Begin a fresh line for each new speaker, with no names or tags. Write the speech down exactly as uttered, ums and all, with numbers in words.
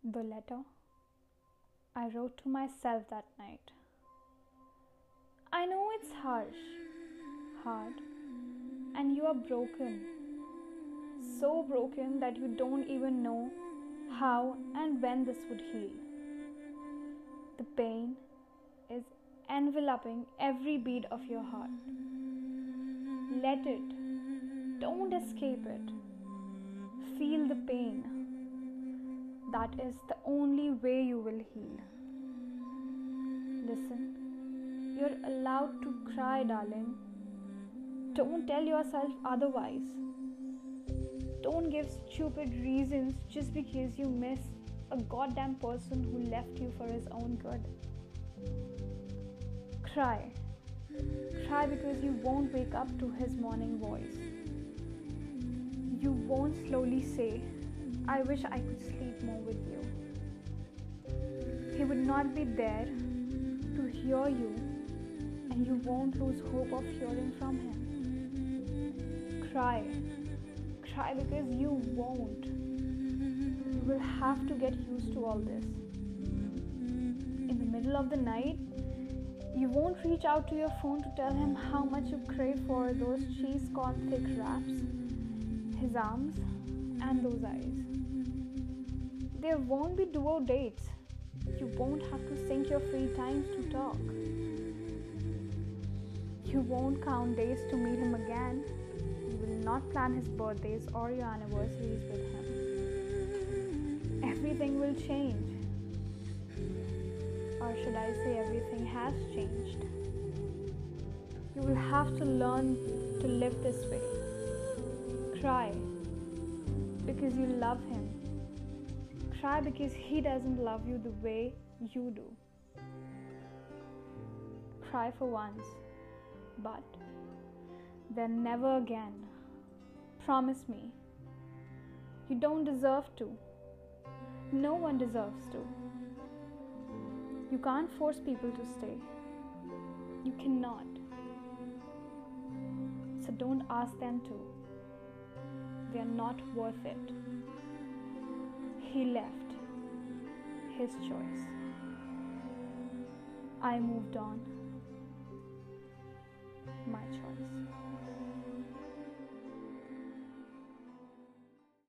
The letter I wrote to myself that night. I know it's harsh, hard, and you are broken. So broken that you don't even know how and when this would heal. The pain is enveloping every beat of your heart. Let it. Don't escape it. Feel the pain. That is the only way you will heal. Listen, you're allowed to cry, darling. Don't tell yourself otherwise. Don't give stupid reasons just because you miss a goddamn person who left you for his own good. Cry. Cry because you won't wake up to his morning voice. You won't slowly say, I wish I could sleep more with you. He would not be there to hear you, and you won't lose hope of hearing from him. Cry. Cry because you won't. You will have to get used to all this. In the middle of the night, you won't reach out to your phone to tell him how much you crave for those cheese-corn thick wraps, his arms, and those eyes. There won't be duo dates. You won't have to sync your free times to talk. You won't count days to meet him again. You will not plan his birthdays or your anniversaries with him. Everything will change. Or should I say everything has changed? You will have to learn to live this way. Cry because you love him. Cry because he doesn't love you the way you do. Cry for once, but then never again. Promise me. You don't deserve to. No one deserves to. You can't force people to stay. You cannot. So don't ask them to. They are not worth it. He left. His choice. I moved on. My choice.